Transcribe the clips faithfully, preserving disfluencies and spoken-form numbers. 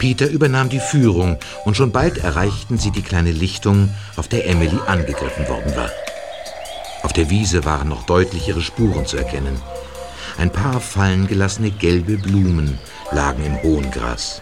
Peter übernahm die Führung und schon bald erreichten sie die kleine Lichtung, auf der Emily angegriffen worden war. Auf der Wiese waren noch deutlich ihre Spuren zu erkennen. Ein paar fallen gelassene gelbe Blumen lagen im hohen Gras.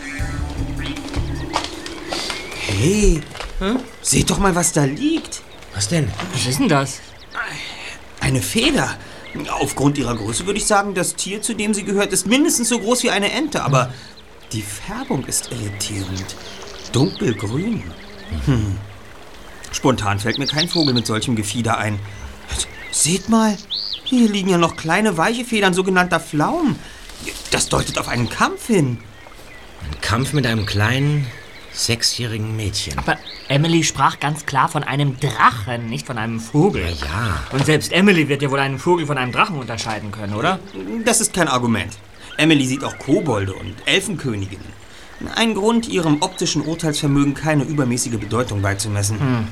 Hey, hm? Seht doch mal, was da liegt. Was denn? Was ist denn das? Eine Feder. Aufgrund ihrer Größe würde ich sagen, das Tier, zu dem sie gehört, ist mindestens so groß wie eine Ente. Aber hm. die Färbung ist irritierend. Dunkelgrün. Hm. Spontan fällt mir kein Vogel mit solchem Gefieder ein. Seht mal, hier liegen ja noch kleine weiche Federn sogenannter Pflaumen. Das deutet auf einen Kampf hin. Ein Kampf mit einem kleinen, sechsjährigen Mädchen. Aber Emily sprach ganz klar von einem Drachen, nicht von einem Vogel. Na ja. Und selbst Emily wird ja wohl einen Vogel von einem Drachen unterscheiden können, oder? Das ist kein Argument. Emily sieht auch Kobolde und Elfenköniginnen. Ein Grund, ihrem optischen Urteilsvermögen keine übermäßige Bedeutung beizumessen. Hm.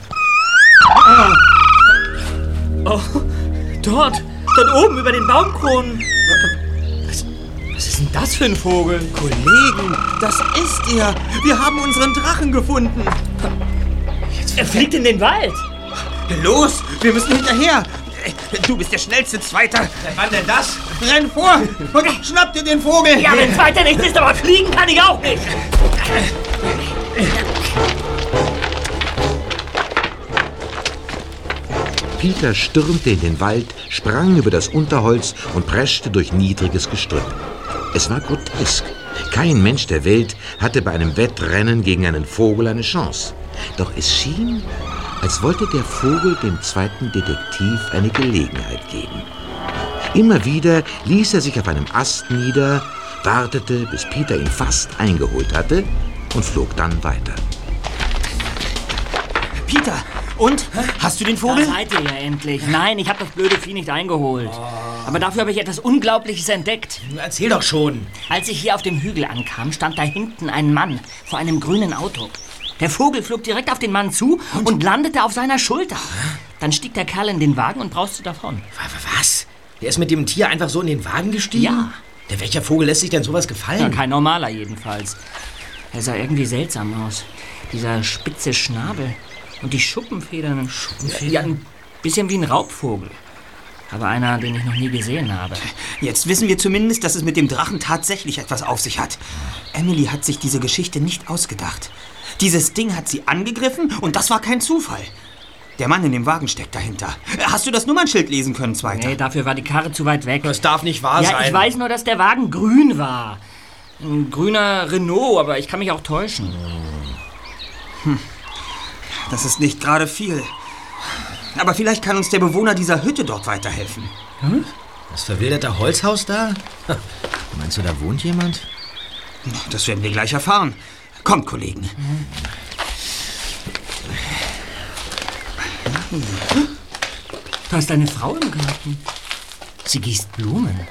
Oh, dort, dort oben über den Baumkronen. Was, was ist denn das für ein Vogel? Kollegen, das ist er. Wir haben unseren Drachen gefunden. Jetzt er fliegt in den Wald. Los, wir müssen hinterher. Du bist der schnellste Zweiter. Wann denn das? Renn vor und schnapp dir den Vogel. Ja, wenn Zweiter nicht ist, aber fliegen kann ich auch nicht. Peter stürmte in den Wald, sprang über das Unterholz und preschte durch niedriges Gestrüpp. Es war grotesk. Kein Mensch der Welt hatte bei einem Wettrennen gegen einen Vogel eine Chance. Doch es schien, als wollte der Vogel dem zweiten Detektiv eine Gelegenheit geben. Immer wieder ließ er sich auf einem Ast nieder, wartete, bis Peter ihn fast eingeholt hatte und flog dann weiter. Peter, und? Hast du den Vogel? Da seid ihr ja endlich. Nein, ich habe das blöde Vieh nicht eingeholt. Oh. Aber dafür habe ich etwas Unglaubliches entdeckt. Erzähl doch schon. Als ich hier auf dem Hügel ankam, stand da hinten ein Mann vor einem grünen Auto. Der Vogel flog direkt auf den Mann zu und, und landete auf seiner Schulter. Dann stieg der Kerl in den Wagen und brauste davon. Was? Der ist mit dem Tier einfach so in den Wagen gestiegen? Ja. Der welcher Vogel lässt sich denn sowas gefallen? Ja, kein normaler jedenfalls. Er sah irgendwie seltsam aus. Dieser spitze Schnabel und die Schuppenfedern. Schuppenfedern? Ja, ein bisschen wie ein Raubvogel. Aber einer, den ich noch nie gesehen habe. Jetzt wissen wir zumindest, dass es mit dem Drachen tatsächlich etwas auf sich hat. Emily hat sich diese Geschichte nicht ausgedacht. Dieses Ding hat sie angegriffen und das war kein Zufall. Der Mann in dem Wagen steckt dahinter. Hast du das Nummernschild lesen können, Zweiter? Nee, dafür war die Karre zu weit weg. Das darf nicht wahr ja, sein. Ich weiß nur, dass der Wagen grün war. Ein grüner Renault, aber ich kann mich auch täuschen. Hm. Das ist nicht gerade viel. Aber vielleicht kann uns der Bewohner dieser Hütte dort weiterhelfen. Hm? Das verwilderte Holzhaus da? Meinst du, da wohnt jemand? Das werden wir gleich erfahren. Kommt, Kollegen. Mhm. Da ist eine Frau im Garten. Sie gießt Blumen.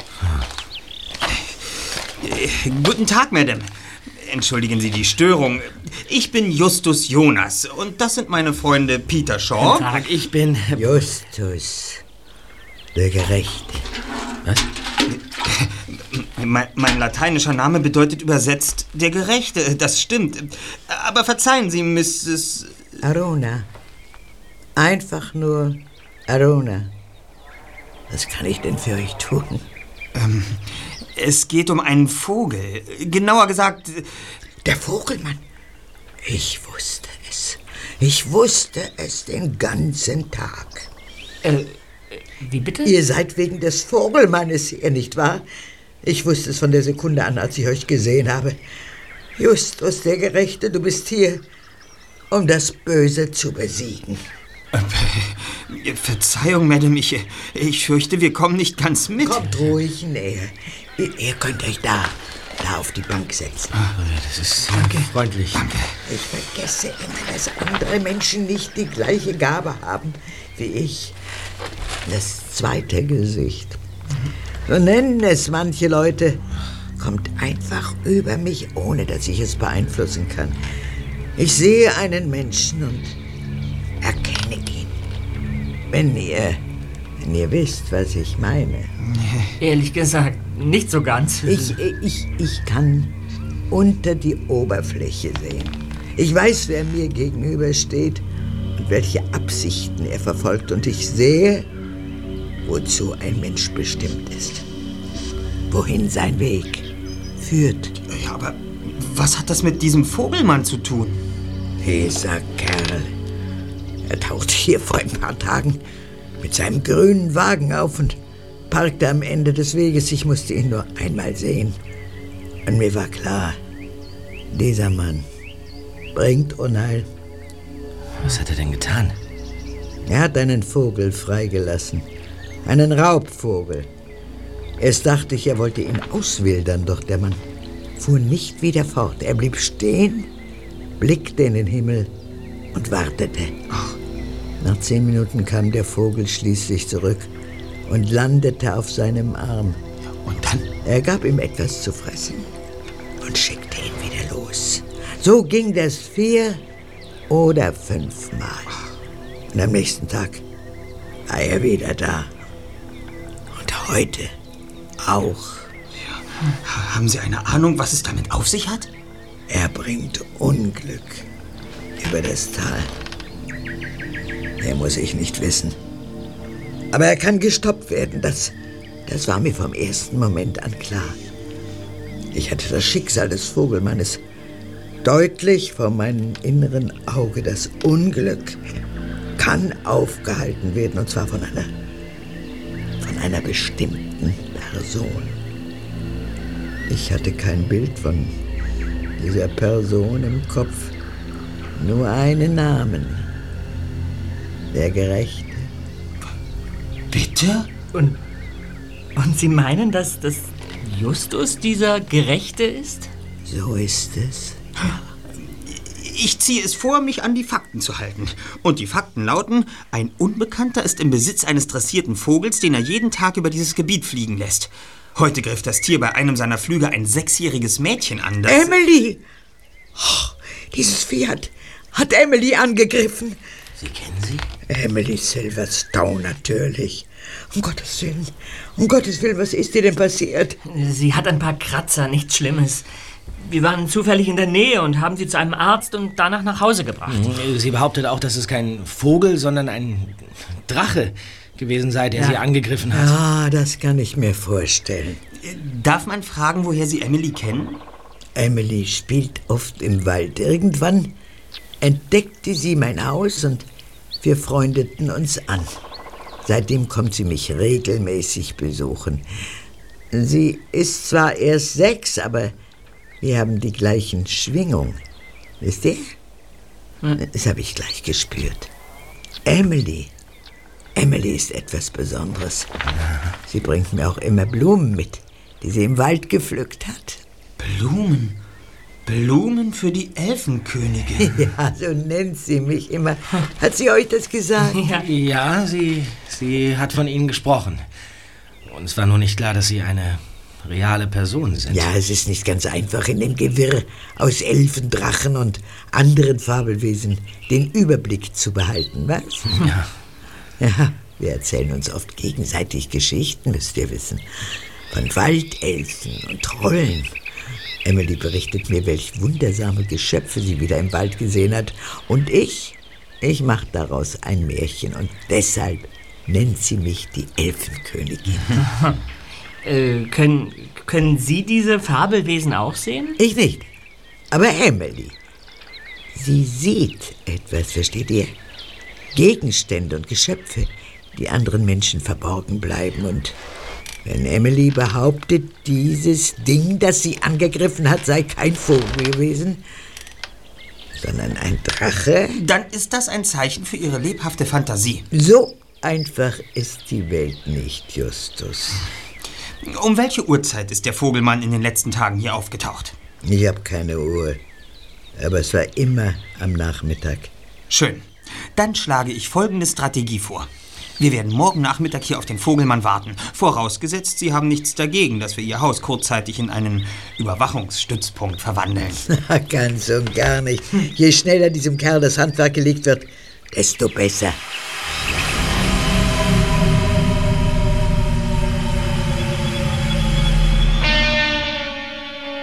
Äh, guten Tag, Madame. Entschuldigen Sie die Störung. Ich bin Justus Jonas und das sind meine Freunde Peter Shaw. Guten Tag, ich bin... Justus, der Gerechte. Was? Mein, mein lateinischer Name bedeutet übersetzt der Gerechte, das stimmt. Aber verzeihen Sie, Misses Arona. Einfach nur Arona. Was kann ich denn für euch tun? Ähm, es geht um einen Vogel. Genauer gesagt... Der Vogelmann. Ich wusste es. Ich wusste es den ganzen Tag. Äh, wie bitte? Ihr seid wegen des Vogelmannes hier, nicht wahr? Ich wusste es von der Sekunde an, als ich euch gesehen habe. Justus, der Gerechte, du bist hier, um das Böse zu besiegen. Äh, Verzeihung, Madame, ich, ich fürchte, wir kommen nicht ganz mit. Kommt ruhig näher. Ihr, ihr könnt euch da, da auf die Bank setzen. Ach, das ist Danke. freundlich. Danke. Ich vergesse immer, dass andere Menschen nicht die gleiche Gabe haben wie ich. Das zweite Gesicht. So nennen es manche Leute. Kommt einfach über mich, ohne dass ich es beeinflussen kann. Ich sehe einen Menschen und erkenne ihn. Wenn ihr, wenn ihr wisst, was ich meine. Ehrlich gesagt, nicht so ganz. Ich, ich, ich kann unter die Oberfläche sehen. Ich weiß, wer mir gegenübersteht und welche Absichten er verfolgt. Und ich sehe, wozu ein Mensch bestimmt ist. Wohin sein Weg führt. Ja, aber was hat das mit diesem Vogelmann zu tun? Dieser Kerl. Er tauchte hier vor ein paar Tagen mit seinem grünen Wagen auf und parkte am Ende des Weges. Ich musste ihn nur einmal sehen. Und mir war klar, dieser Mann bringt Unheil. Was hat er denn getan? Er hat einen Vogel freigelassen. Einen Raubvogel. Erst dachte ich, er wollte ihn auswildern, doch der Mann fuhr nicht wieder fort. Er blieb stehen, blickte in den Himmel und wartete. Ach. Nach zehn Minuten kam der Vogel schließlich zurück und landete auf seinem Arm. Und dann? Er gab ihm etwas zu fressen und schickte ihn wieder los. So ging das vier oder fünfmal. Und am nächsten Tag war er wieder da. Und heute auch. Ja. Haben Sie eine Ahnung, was es damit auf sich hat? Er bringt Unglück über das Tal. Mehr muss ich nicht wissen. Aber er kann gestoppt werden. Das, das war mir vom ersten Moment an klar. Ich hatte das Schicksal des Vogelmannes deutlich vor meinem inneren Auge. Das Unglück kann aufgehalten werden, und zwar von einer, von einer bestimmten Person. Ich hatte kein Bild von dieser Person im Kopf, nur einen Namen. Der Gerechte. Bitte? Und, und Sie meinen, dass, dass Justus dieser Gerechte ist? So ist es. Ich ziehe es vor, mich an die Fakten zu halten. Und die Fakten lauten, ein Unbekannter ist im Besitz eines dressierten Vogels, den er jeden Tag über dieses Gebiet fliegen lässt. Heute griff das Tier bei einem seiner Flüge ein sechsjähriges Mädchen an, das... Emily! Oh, dieses Vieh hat, hat Emily angegriffen. Sie kennen sie? Emily Silverstone, natürlich. Um Gottes Willen, um Gottes Willen, was ist dir denn passiert? Sie hat ein paar Kratzer, nichts Schlimmes. Wir waren zufällig in der Nähe und haben sie zu einem Arzt und danach nach Hause gebracht. Sie behauptet auch, dass es kein Vogel, sondern ein Drache gewesen sei, der Ja. sie angegriffen hat. Ah, das kann ich mir vorstellen. Darf man fragen, woher Sie Emily kennen? Emily spielt oft im Wald. Irgendwann entdeckte sie mein Haus und wir freundeten uns an. Seitdem kommt sie mich regelmäßig besuchen. Sie ist zwar erst sechs, aber wir haben die gleichen Schwingungen. Wisst ihr? Das habe ich gleich gespürt. Emily. Emily ist etwas Besonderes. Sie bringt mir auch immer Blumen mit, die sie im Wald gepflückt hat. Blumen? Blumen für die Elfenkönigin? Ja, so nennt sie mich immer. Hat sie euch das gesagt? Ja. Ja, sie, sie hat von Ihnen gesprochen. Uns war nur nicht klar, dass Sie eine reale Person sind. Ja, es ist nicht ganz einfach, in dem Gewirr aus Elfen, Drachen und anderen Fabelwesen den Überblick zu behalten, was? Ja. Ja, wir erzählen uns oft gegenseitig Geschichten, müsst ihr wissen. Von Waldelfen und Trollen. Emily berichtet mir, welch wundersame Geschöpfe sie wieder im Wald gesehen hat. Und ich, ich mache daraus ein Märchen. Und deshalb nennt sie mich die Elfenkönigin. Äh, können, können Sie diese Fabelwesen auch sehen? Ich nicht, aber Emily. Sie sieht etwas, versteht ihr? Gegenstände und Geschöpfe, die anderen Menschen verborgen bleiben. Und wenn Emily behauptet, dieses Ding, das sie angegriffen hat, sei kein Vogel gewesen, sondern ein Drache, Dann ist das ein Zeichen für Ihre lebhafte Fantasie. so einfach ist die Welt nicht, Justus. Um welche Uhrzeit ist der Vogelmann in den letzten Tagen hier aufgetaucht? Ich habe keine Uhr, aber es war immer am Nachmittag. Schön. Dann schlage ich folgende Strategie vor. Wir werden morgen Nachmittag hier auf den Vogelmann warten. Vorausgesetzt, Sie haben nichts dagegen, dass wir Ihr Haus kurzzeitig in einen Überwachungsstützpunkt verwandeln. Ganz und gar nicht. Je schneller diesem Kerl das Handwerk gelegt wird, desto besser.